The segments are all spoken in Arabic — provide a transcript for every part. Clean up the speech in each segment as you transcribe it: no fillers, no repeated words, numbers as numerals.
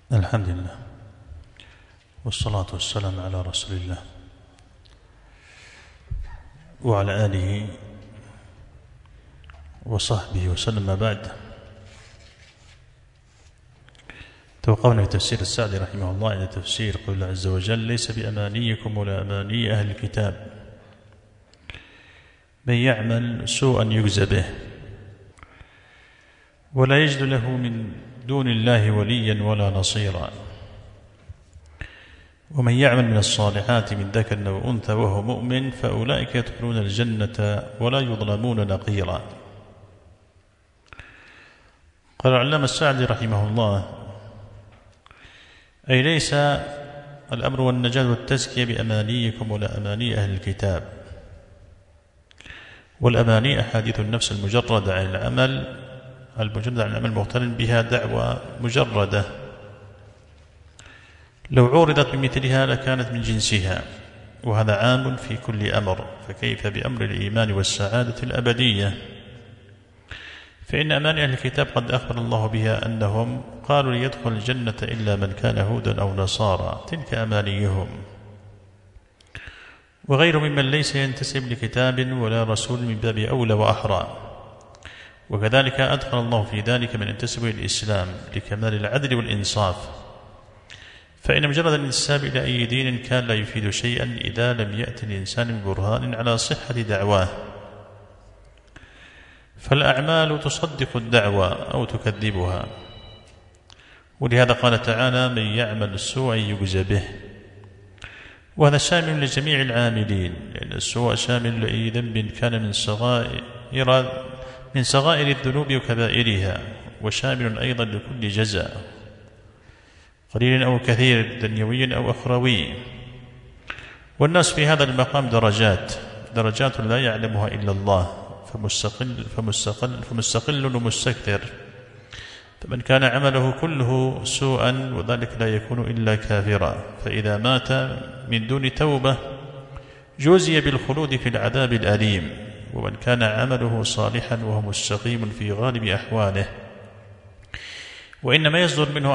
الحمد لله والصلاة والسلام على رسول الله وعلى آله وصحبه وسلم. بعد، توقفنا في تفسير السعدي رحمه الله عند تفسير قول الله عز وجل: ليس بأمانيكم ولا أماني أهل الكتاب من يعمل سوءا يجز به ولا يجد له من دون الله وليا ولا نصيرا ومن يعمل من الصالحات من ذكر أو أنثى وهو مؤمن فأولئك يدخلون الجنة ولا يظلمون نقيرا. قال العلامة السعدي رحمه الله: أي ليس الأمر والنجاة والتزكية بأمانيكم ولا أماني أهل الكتاب، والأماني أحاديث النفس المجردة عن العمل مقترن بها دعوة مجردة، لو عورضت بمثلها لكانت من جنسها، وهذا عام في كل أمر، فكيف بأمر الإيمان والسعادة الأبدية؟ فإن أماني أهل الكتاب قد أخبر الله بها أنهم قالوا ليدخل الجنة إلا من كان هودا أو نصارى، تلك أمانيهم، وغير ممن ليس ينتسب لكتاب ولا رسول من باب أولى وأحرى. وكذلك أدخل الله في ذلك من ينتسب إلى الإسلام لكمال العدل والإنصاف، فإن مجرد الانتساب إلى أي دين كان لا يفيد شيئا إذا لم يأتي الإنسان ببرهان على صحة دعواه، فالأعمال تصدق الدعوة أو تكذبها. ولهذا قال تعالى: من يعمل سوءا يجز به، وهذا شامل لجميع العاملين، لأن السوء شامل لأي ذنب كان من صغائر الذنوب وكبائرها، وشامل أيضا لكل جزاء قليل أو كثير، دنيوي أو أخروي. والناس في هذا المقام درجات لا يعلمها إلا الله، فمستقل ومستكثر. فمن كان عمله كله سوءا وذلك لا يكون إلا كافرا، فإذا مات من دون توبة جوزي بالخلود في العذاب الأليم. ومن كان عمله صالحا وهو مستقيم في غالب أحواله، وإنما يصدر منه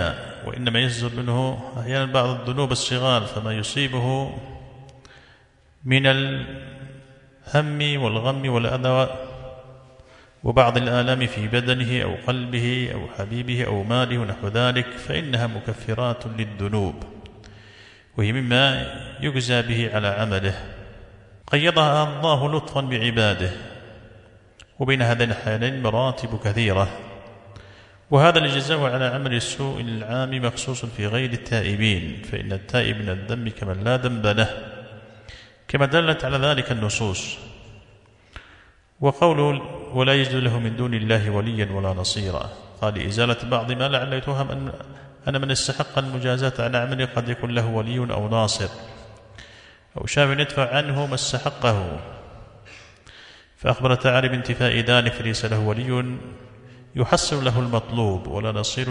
أحيانا بعض الذنوب الصغار، فما يصيبه من الهم والغم والأذى وبعض الآلام في بدنه أو قلبه أو حبيبه أو ماله ونحو ذلك، فإنها مكفرات للذنوب، وهي مما يجزى به على عمله، قيضها الله لطفا بعباده. وبين هذين الحالين مراتب كثيرة، وهذا الجزاء على عمل السوء العام مخصوص في غير التائبين، فإن التائب من الذنب كمن لا ذنب له، كما دلت على ذلك النصوص. وقوله: ولا يجد له من دون الله وليا ولا نصيرا، قال لإزالة بعض ما لعل يتوهم أن من استحق المجازاة على عمله قد يكون له ولي أو ناصر أو شافع يدفع عنه ما استحقه، فأخبر تعالى بانتفاء ذلك، فليس له ولي يحصل له المطلوب ولا نصير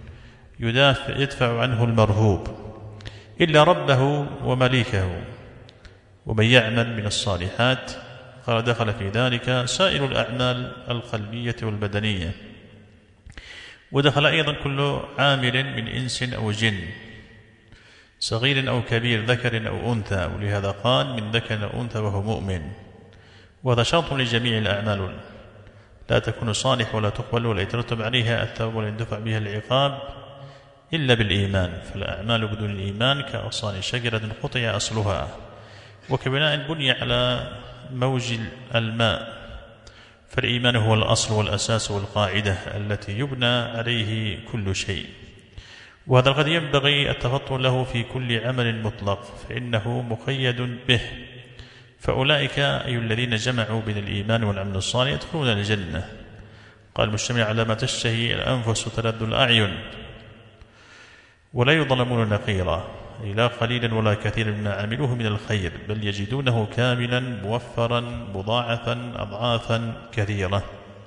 يدفع عنه المرهوب إلا ربه ومليكه. ومن يعمل من الصالحات قال دخل في ذلك سائر الأعمال القلبية والبدنية، ودخل أيضا كل عامل من إنس أو جن، صغير أو كبير، ذكر أو أنثى. ولهذا قال: من ذكر أو أنثى وهو مؤمن، وهذا شرط لجميع الأعمال، لا تكون صالح ولا تقبل ولا يترتب عليها الثواب ولا يندفع بها العقاب إلا بالإيمان. فالأعمال بدون الإيمان كأغصان شجرة قطع أصلها، وكبناء بني على موج الماء، فالإيمان هو الأصل والأساس والقاعدة التي يبنى عليه كل شيء، وهذا قد ينبغي التفطن له في كل عمل مطلق، فإنه مقيد به. فأولئك أي الذين جمعوا بين الإيمان والعمل الصالح يدخلون الجنة. قال: مجتمع على ما تشتهي الأنفس وتلذ الأعين ولا يظلمون نقيرا، أي لا قليلا ولا كثيرا مما عملوه من الخير، بل يجدونه كاملا موفرا مضاعفا أضعافا كثيرة.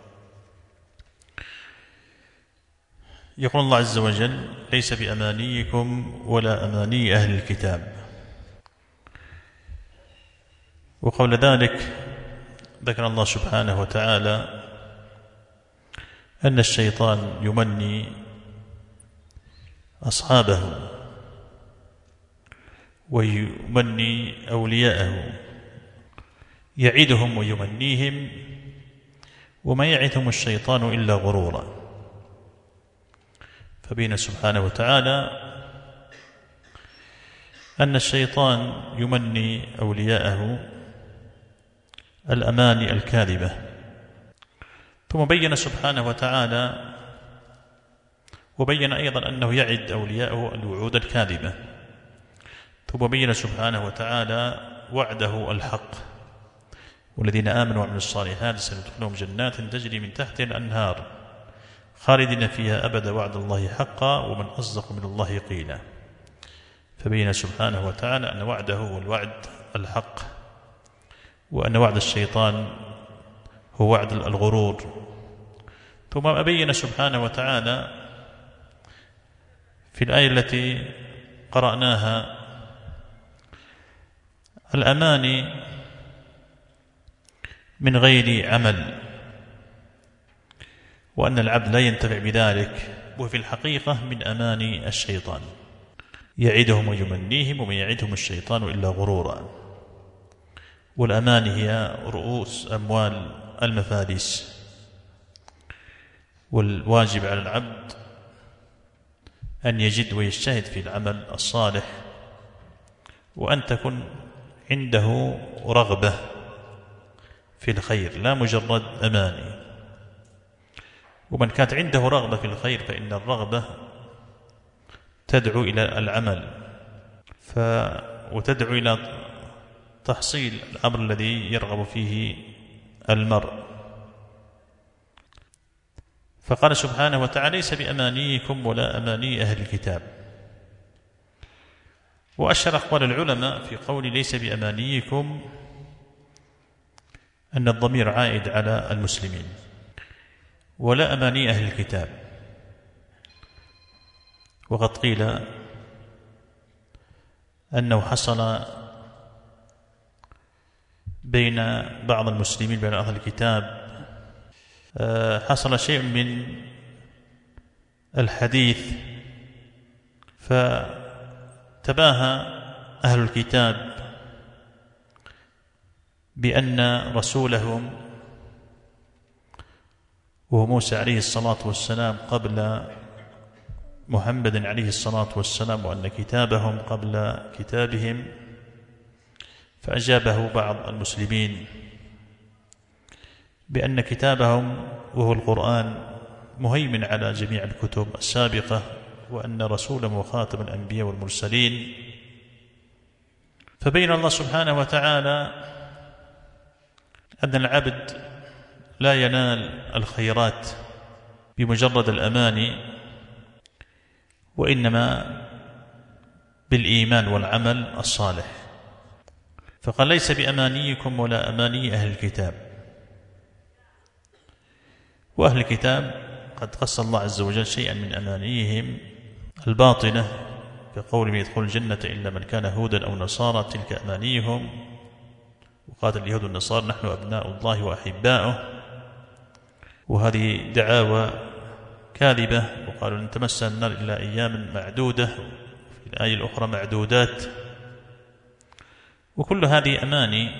يقول الله عز وجل: ليس بأمانيكم ولا أماني أهل الكتاب. وقول ذلك ذكر الله سبحانه وتعالى أن الشيطان يمني أصحابه ويمني أولياءه، يعدهم ويمنيهم، وما يعدهم الشيطان إلا غرورا. فبين سبحانه وتعالى أن الشيطان يمني أولياءه الأماني الكاذبة، ثم بين سبحانه وتعالى وبين أيضا أنه يعد أولياءه الوعود الكاذبة، ثم بين سبحانه وتعالى وعده الحق: والذين آمنوا وعملوا الصالحات سندخلهم جنات تجري من تحتها الأنهار خالدين فيها أبدا وعد الله حقا ومن أصدق من الله قيلا. فبين سبحانه وتعالى أن وعده هو الوعد الحق، وأن وعد الشيطان هو وعد الغرور. ثم بين سبحانه وتعالى في الآية التي قرأناها الأماني من غير عمل، وأن العبد لا ينتفع بذلك، وفي الحقيقة من أماني الشيطان، يعدهم ويمنيهم وما يعدهم الشيطان إلا غرورا. والأماني هي رؤوس أموال المفاليس، والواجب على العبد أن يجد ويجتهد في العمل الصالح، وأن تكن عنده رغبة في الخير لا مجرد أماني. ومن كانت عنده رغبة في الخير فإن الرغبة تدعو إلى العمل وتدعو إلى تحصيل الأمر الذي يرغب فيه المرء. فقال سبحانه وتعالى: ليس بأمانيكم ولا أماني أهل الكتاب. وأشار أقوال العلماء في قول ليس بأمانيكم أن الضمير عائد على المسلمين، ولا أماني أهل الكتاب. وقد قيل أنه حصل بين بعض المسلمين بين أهل الكتاب حصل شيء من الحديث، فتباهى أهل الكتاب بأن رسولهم وهو موسى عليه الصلاة والسلام قبل محمد عليه الصلاة والسلام، وأن كتابهم قبل كتابهم. فأجابه بعض المسلمين بأن كتابهم وهو القرآن مهيمن على جميع الكتب السابقة، وأن رسولهم خاتم الأنبياء والمرسلين. فبين الله سبحانه وتعالى أن العبد لا ينال الخيرات بمجرد الأماني، وإنما بالإيمان والعمل الصالح. فقال: ليس بأمانيكم ولا أماني أهل الكتاب. وأهل الكتاب قد قص الله عز وجل شيئا من أمانيهم الباطنة، كقوله: يدخل الجنة إلا من كان هودا أو نصارى تلك أمانيهم، وقاتل اليهود والنصارى نحن أبناء الله وأحباؤه. وهذه دعاوى كاذبة، وقالوا لن تمسنا النار إلا أيام معدودة، في الآية الأخرى معدودات. وكل هذه أماني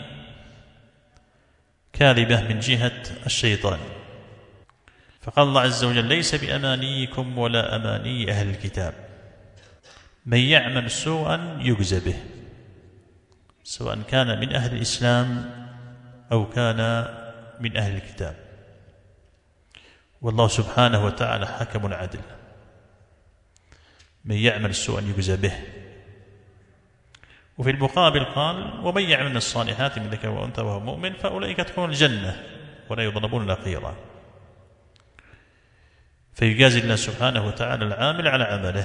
كاذبة من جهة الشيطان. فقال الله عز وجل: ليس بأمانيكم ولا أماني أهل الكتاب، من يعمل سوءا يجزى به، سواء كان من أهل الإسلام أو كان من أهل الكتاب. والله سبحانه وتعالى حكم عدل، من يعمل سوءا يجزى به. وفي المقابل قال: ومن يعمل من الصالحات من ذكر وأنثى وهو مؤمن فأولئك يدخلون الجنة ولا يظلمون نقيرا. فيجازي الله سبحانه وتعالى العامل على عمله،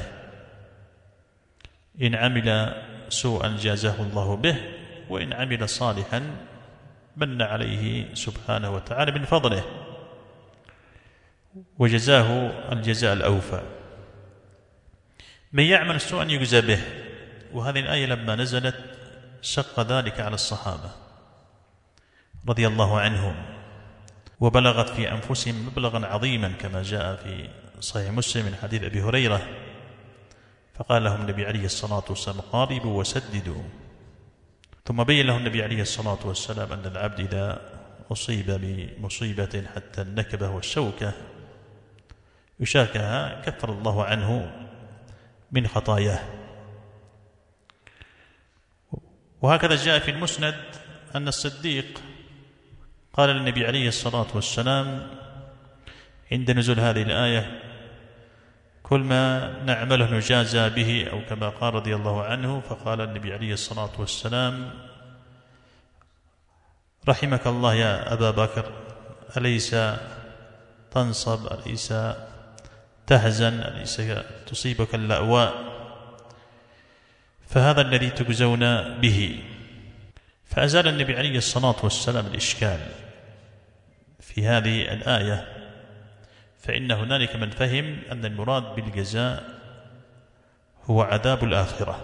إن عمل سوءا جازاه الله به، وإن عمل صالحا من عليه سبحانه وتعالى من فضله وجزاه الجزاء الأوفى. من يعمل سوءا يجزى به. وهذه الآية لما نزلت شق ذلك على الصحابة رضي الله عنهم، وبلغت في أنفسهم مبلغا عظيما، كما جاء في صحيح مسلم من حديث أبي هريرة فقال لهم النبي عليه الصلاة والسلام قاربوا وسددوا. ثم بين لهم النبي عليه الصلاة والسلام أن العبد إذا أصيب بمصيبة حتى النكبة والشوكة يشاكها كفر الله عنه من خطاياه. وهكذا جاء في المسند أن الصديق قال للنبي عليه الصلاة والسلام عند نزول هذه الآية كل ما نعمله نجازى به، أو كما قال رضي الله عنه. فقال النبي عليه الصلاة والسلام رحمك الله يا أبا بكر، أليس تنصب، أليس تحزن، أليس تصيبك اللأواء، فهذا الذي تجزون به. فأزال النبي عليه الصلاة والسلام الإشكال في هذه الآية، فإن هنالك من فهم أن المراد بالجزاء هو عذاب الآخرة،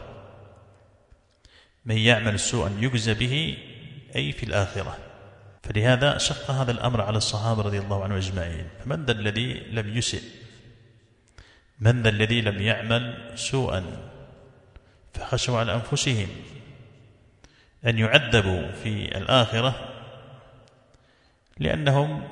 من يعمل سوءا يجزى به أي في الآخرة. فلهذا شق هذا الأمر على الصحابة رضي الله عنهم أجمعين. فمن ذا الذي لم يسئ؟ من ذا الذي لم يعمل سوءا فخشوا على أنفسهم أن يعذبوا في الآخرة، لأنهم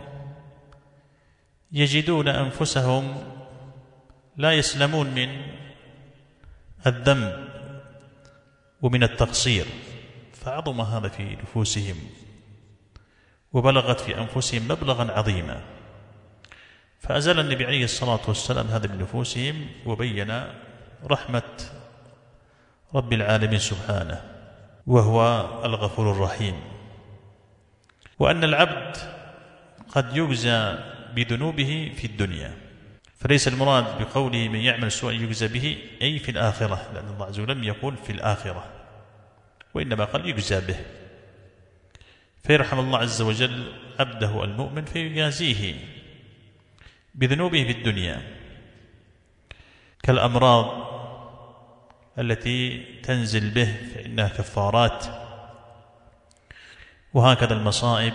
يجدون أنفسهم لا يسلمون من الذنب ومن التقصير، فعظم هذا في نفوسهم وبلغت في أنفسهم مبلغا عظيما. فأزال النبي عليه الصلاة والسلام هذا من نفوسهم، وبين رحمة رب العالمين سبحانه وهو الغفور الرحيم، وأن العبد قد يجزى بذنوبه في الدنيا. فليس المراد بقوله من يعمل سوءا يجزى به أي في الآخرة، لأن الله عز وجل لم يقول في الآخرة، وإنما قال يجزى به. فيرحم الله عز وجل عبده المؤمن فيجازيه بذنوبه في الدنيا، كالأمراض التي تنزل به فإنها كفارات، وهكذا المصائب،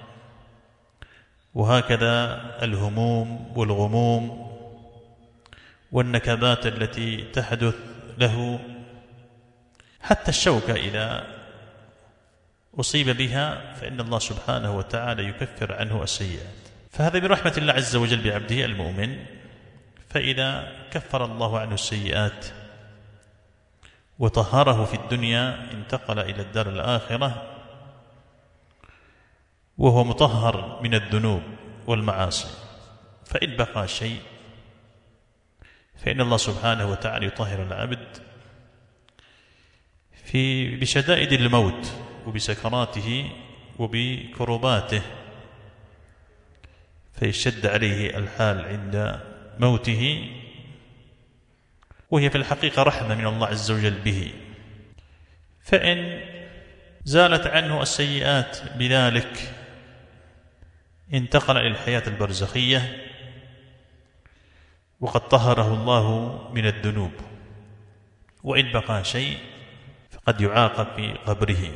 وهكذا الهموم والغموم والنكبات التي تحدث له، حتى الشوكة إذا أصيب بها فإن الله سبحانه وتعالى يكفر عنه السيئات. فهذا برحمة الله عز وجل بعبده المؤمن، فإذا كفر الله عنه السيئات وطهره في الدنيا انتقل إلى الدار الآخرة وهو مطهر من الذنوب والمعاصي. فإن بقى شيء فإن الله سبحانه وتعالى يطهر العبد بشدائد الموت وبسكراته وبكرباته، فيشد عليه الحال عند موته، وهي في الحقيقة رحمة من الله عز وجل به. فإن زالت عنه السيئات بذلك انتقل إلى الحياة البرزخية وقد طهره الله من الذنوب. وإن بقى شيء فقد يعاقب في قبره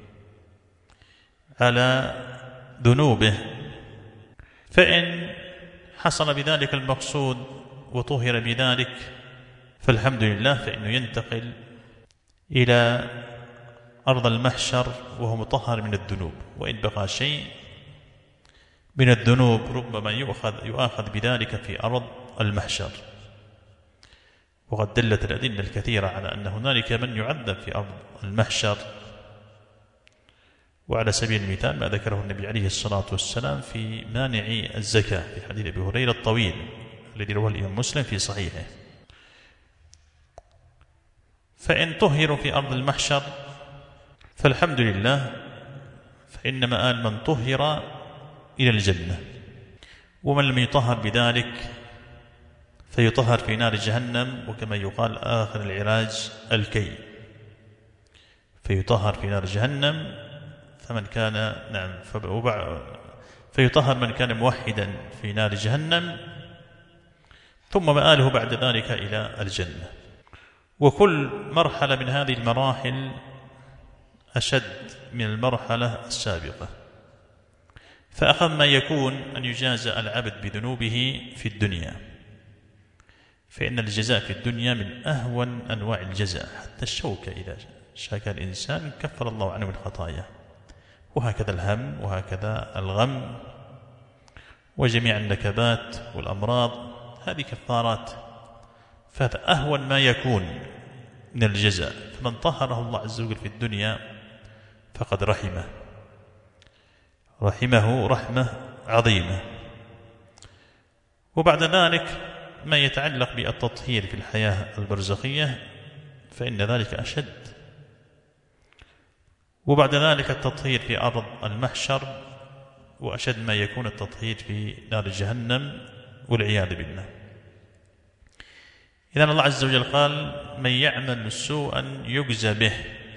على ذنوبه. فإن حصل بذلك المقصود وطهر بذلك فالحمد لله، فإنه ينتقل إلى أرض المحشر وهو مطهر من الذنوب. وإن بقى شيء من الذنوب ربما يؤاخذ بذلك في أرض المحشر. وقد دلت الأدلة الكثيرة على أن هنالك من يعذب في أرض المحشر. وعلى سبيل المثال ما ذكره النبي عليه الصلاة والسلام في مانع الزكاة في حديث أبي هريرة الطويل الذي رواه الإمام مسلم في صحيحه. فإن طهروا في أرض المحشر فالحمد لله، فإن مآل من طهر إلى الجنة، ومن لم يطهر بذلك فيطهر في نار جهنم، وكما يقال آخر العلاج الكي، فيطهر في نار جهنم. فمن كان فيطهر من كان موحدا في نار جهنم، ثم مآله بعد ذلك إلى الجنة. وكل مرحلة من هذه المراحل أشد من المرحلة السابقة. فأخذ ما يكون أن يجازى العبد بذنوبه في الدنيا، فإن الجزاء في الدنيا من أهون أنواع الجزاء، حتى الشوكة إذا شاك الإنسان كفر الله عنه الخطايا، وهكذا الهم، وهكذا الغم، وجميع النكبات والأمراض، هذه كفارات. فهذا أهون ما يكون من الجزاء، فمن طهره الله عز وجل في الدنيا فقد رحمه رحمة عظيمة. وبعد ذلك ما يتعلق بالتطهير في الحياة البرزخية فإن ذلك أشد، وبعد ذلك التطهير في أرض المحشر، وأشد ما يكون التطهير في نار جهنم والعياذ بالله. إذن الله عز وجل قال: من يعمل سوءا يجزى به،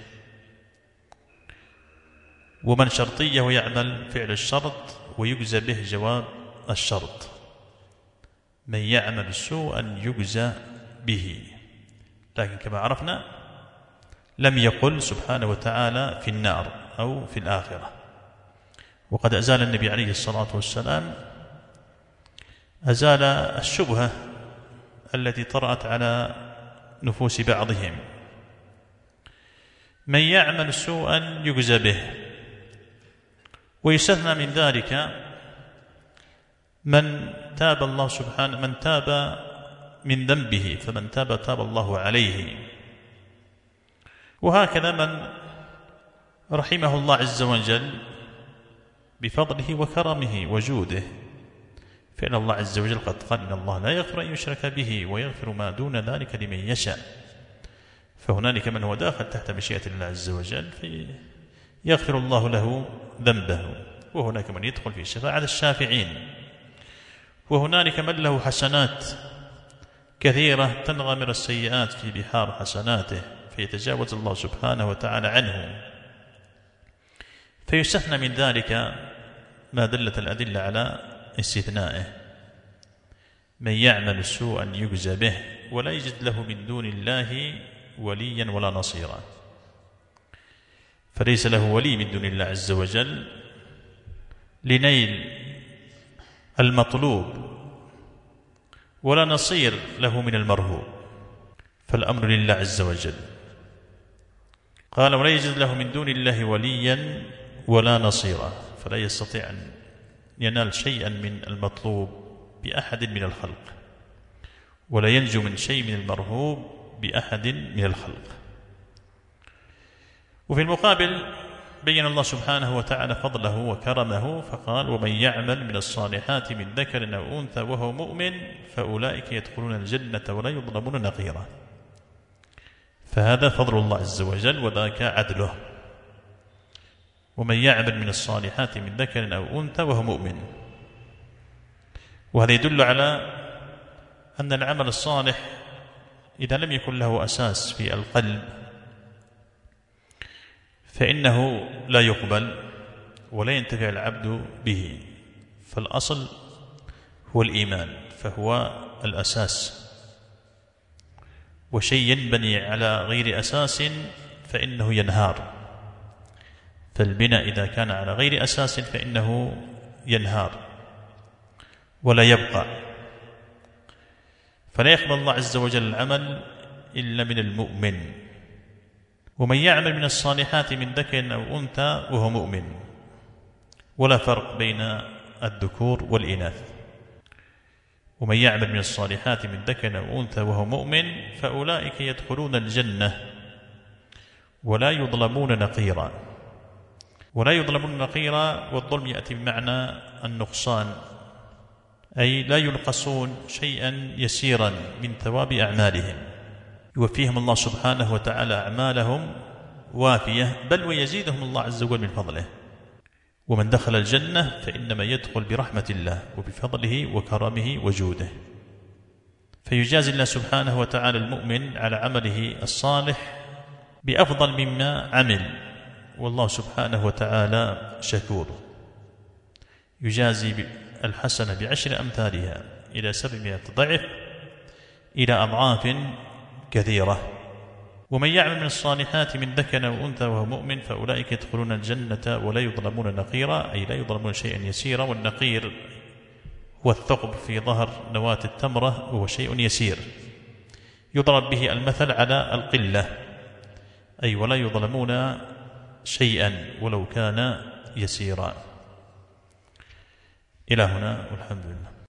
ومن شرطية ويعمل فعل الشرط ويجزى به جواب الشرط. من يعمل سوءا يجزى به، لكن كما عرفنا لم يقل سبحانه وتعالى في النار أو في الآخرة. وقد أزال النبي عليه الصلاة والسلام أزال الشبهة التي طرأت على نفوس بعضهم. من يعمل سوءا يجزى به، ويستثنى من ذلك من تاب الله سبحانه، من تاب من ذنبه، فمن تاب الله عليه. وهكذا من رحمه الله عز وجل بفضله وكرمه وجوده، فإن الله عز وجل قد قال: إن الله لا يغفر أن يشرك به ويغفر ما دون ذلك لمن يشاء. فهنالك من هو داخل تحت مشيئة الله عز وجل فيغفر الله له ذنبه، وهناك من يدخل في شفاعة الشافعين، وهنالك من له حسنات كثيرة تنغمر السيئات في بحار حسناته فيتجاوز الله سبحانه وتعالى عنه. فيستثنى من ذلك ما دلت الأدلة على استثنائه. من يعمل سوءا يجزى به ولا يجد له من دون الله وليا ولا نصيرا، فليس له ولي من دون الله عز وجل لنيل المطلوب، ولا نصير له من المرهوب، فالأمر لله عز وجل. قال: ولا يجد له من دون الله وليا ولا نصيرا، فلا يستطيع أن ينال شيئا من المطلوب بأحد من الخلق، ولا ينجو من شيء من المرهوب بأحد من الخلق. وفي المقابل بين الله سبحانه وتعالى فضله وكرمه فقال: ومن يعمل من الصالحات من ذكر أو أنثى وهو مؤمن فأولئك يدخلون الجنة ولا يظلمون نقيرا. فهذا فضل الله عز وجل وذاك عدله. ومن يعمل من الصالحات من ذكر أو أنثى وهو مؤمن، وهذا يدل على أن العمل الصالح إذا لم يكن له أساس في القلب فإنه لا يقبل ولا ينتفع العبد به. فالأصل هو الإيمان، فهو الأساس، وشيء ينبني على غير أساس فإنه ينهار. فالبناء إذا كان على غير أساس فإنه ينهار ولا يبقى. فلا يقبل الله عز وجل العمل إلا من المؤمن. ومن يعمل من الصالحات من ذكر أو أنثى وهو مؤمن، ولا فرق بين الذكور والإناث. ومن يعمل من الصالحات من ذكر أو أنثى وهو مؤمن فأولئك يدخلون الجنة ولا يظلمون نقيرا. ولا يظلمون نقيرا، والظلم يأتي بمعنى النقصان، أي لا ينقصون شيئا يسيرا من ثواب أعمالهم، يوفيهم الله سبحانه وتعالى أعمالهم وافية، بل ويزيدهم الله عز وجل من فضله. ومن دخل الجنة فإنما يدخل برحمة الله وبفضله وكرمه وجوده، فيجازي الله سبحانه وتعالى المؤمن على عمله الصالح بأفضل مما عمل، والله سبحانه وتعالى شكور. يجازي الحسنة ب10 أمثالها إلى 700 ضعف إلى أضعاف كثيرة. ومن يعمل من الصالحات من ذكر أو أنثى وهو مؤمن فأولئك يدخلون الجنة ولا يظلمون نقيرا، أي لا يظلمون شيئا يسيرا. والنقير هو الثقب في ظهر نواة التمرة، وهو شيء يسير. يضرب به المثل على القلة، أي ولا يظلمون شيئا ولو كان يسيرا. إلى هنا والحمد لله.